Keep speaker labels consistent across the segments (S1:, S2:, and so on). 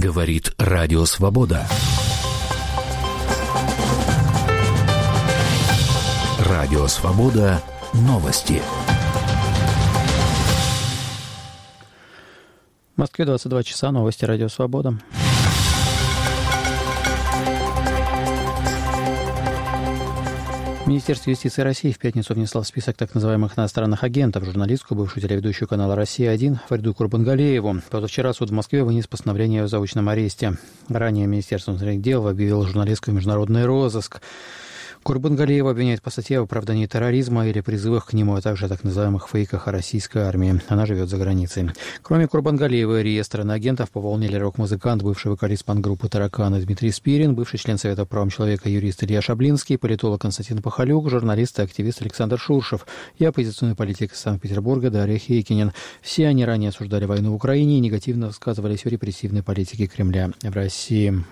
S1: Говорит Радио Свобода. Радио Свобода. Новости.
S2: В Москве 22 часа. Новости Радио Свобода. Министерство юстиции России в пятницу внесло в список так называемых иностранных агентов журналистку, бывшую телеведущую канала «Россия-1» Фариду Курбангалиеву. Позавчера суд в Москве вынес постановление о заочном аресте. Ранее Министерство внутренних дел объявило журналистку в международный розыск. Курбангалиева обвиняют по статье в оправдании терроризма или призывах к нему, а также о так называемых фейках о российской армии. Она живет за границей. Кроме Курбангалиевой, реестр иноагентов пополнили рок-музыкант, бывший вокалист панк-группы «Тараканы» Дмитрий Спирин, бывший член Совета по правам человека юрист Илья Шаблинский, политолог Константин Пахалюк, журналист и активист Александр Шуршев и оппозиционный политик из Санкт-Петербурга Дарья Хейкинен. Все они ранее осуждали войну в Украине и негативно высказывались о репрессивной политике Кремля в России.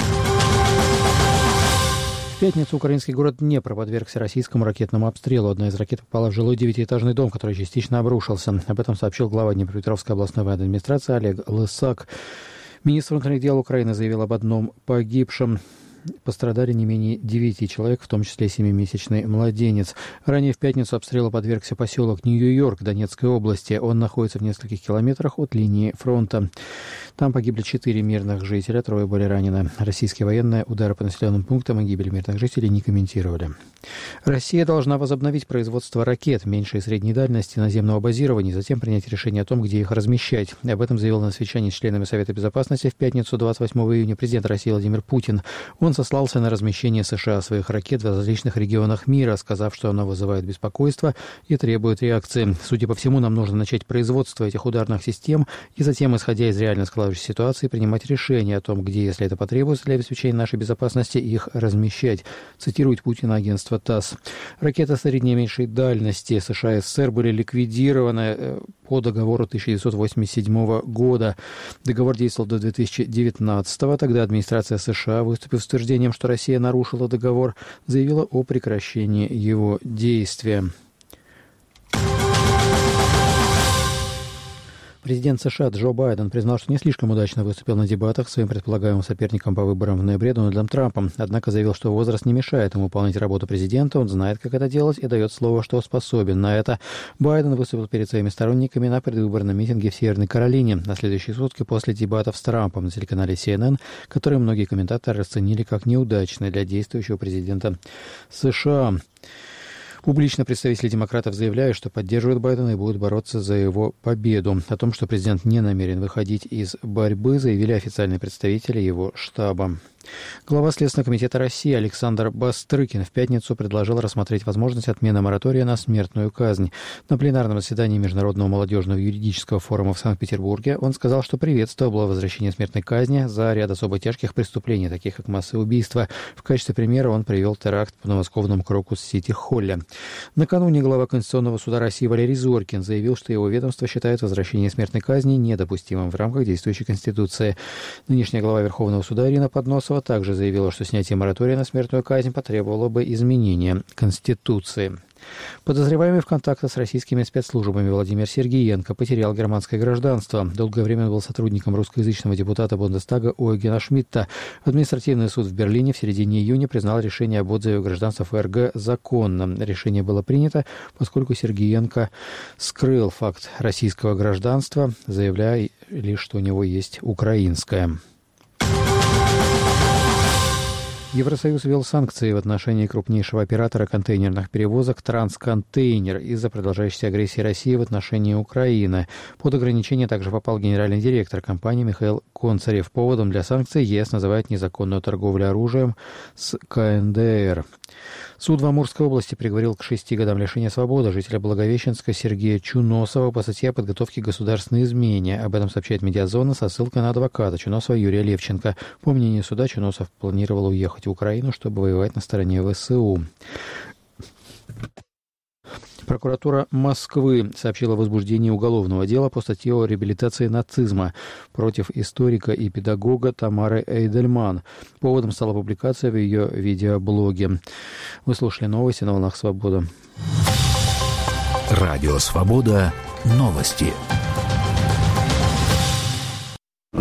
S2: В пятницу украинский город Днепр подвергся российскому ракетному обстрелу. Одна из ракет попала в жилой 9-этажный дом, который частично обрушился. Об этом сообщил глава Днепропетровской областной военной администрации Олег Лысак. Министр внутренних дел Украины заявил об одном погибшем. Пострадали не менее 9 человек, в том числе 7-месячный младенец. Ранее в пятницу обстрелу подвергся поселок Нью-Йорк Донецкой области. Он находится в нескольких километрах от линии фронта. Там погибли 4 мирных жителя, 3 были ранены. Российские военные удары по населенным пунктам и гибель мирных жителей не комментировали. Россия должна возобновить производство ракет меньшей и средней дальности наземного базирования, затем принять решение о том, где их размещать. Об этом заявил на совещании с членами Совета Безопасности в пятницу 28 июня президент России Владимир Путин. Он сослался на размещение США своих ракет в различных регионах мира, сказав, что оно вызывает беспокойство и требует реакции. Судя по всему, нам нужно начать производство этих ударных систем и затем, исходя из реально складывающейся ситуации, принимать решение о том, где, если это потребуется для обеспечения нашей безопасности, их размещать, цитирует Путина агентство ТАСС. Ракеты средней и меньшей дальности США и СССР были ликвидированы по договору 1987 года. Договор действовал до 2019-го. Тогда администрация США, выступив с утверждением, что Россия нарушила договор, заявила о прекращении его действия. Президент США Джо Байден признал, что не слишком удачно выступил на дебатах своим предполагаемым соперником по выборам в ноябре Дональдом Трампом. Однако заявил, что возраст не мешает ему выполнять работу президента, он знает, как это делать, и дает слово, что способен на это. Байден выступил перед своими сторонниками на предвыборном митинге в Северной Каролине на следующие сутки после дебатов с Трампом на телеканале CNN, которые многие комментаторы расценили как неудачные для действующего президента США. Публично представители демократов заявляют, что поддерживают Байдена и будут бороться за его победу. О том, что президент не намерен выходить из борьбы, заявили официальные представители его штаба. Глава Следственного комитета России Александр Бастрыкин в пятницу предложил рассмотреть возможность отмены моратория на смертную казнь. На пленарном заседании Международного молодежного юридического форума в Санкт-Петербурге он сказал, что приветствовал возвращение смертной казни за ряд особо тяжких преступлений, таких как массовое убийство. В качестве примера он привел теракт в подмосковном Крокус-Сити-Холле. Накануне глава Конституционного суда России Валерий Зорькин заявил, что его ведомство считает возвращение смертной казни недопустимым в рамках действующей Конституции. Нынешняя глава Верховного суда Ирина Подносова также заявила, что снятие моратория на смертную казнь потребовало бы изменения Конституции. Подозреваемый в контактах с российскими спецслужбами Владимир Сергиенко потерял германское гражданство. Долгое время он был сотрудником русскоязычного депутата Бундестага Ойгена Шмидта. Административный суд в Берлине в середине июня признал решение об отзыве гражданства ФРГ законным. Решение было принято, поскольку Сергиенко скрыл факт российского гражданства, заявляя лишь, что у него есть украинское. Евросоюз ввел санкции в отношении крупнейшего оператора контейнерных перевозок «Трансконтейнер» из-за продолжающейся агрессии России в отношении Украины. Под ограничение также попал генеральный директор компании Михаил Концарев. Поводом для санкций ЕС называет незаконную торговлю оружием с КНДР. Суд в Амурской области приговорил к 6 годам лишения свободы жителя Благовещенска Сергея Чуносова по статье о подготовке к государственной измене. Об этом сообщает «Медиазона» со ссылкой на адвоката Чуносова Юрия Левченко. По мнению суда, Чуносов планировал уехать в Украину, чтобы воевать на стороне ВСУ. Прокуратура Москвы сообщила о возбуждении уголовного дела по статье о реабилитации нацизма против историка и педагога Тамары Эйдельман. Поводом стала публикация в ее видеоблоге. Вы слушали новости на «Волнах Свободы».
S1: Радио Свобода. Новости.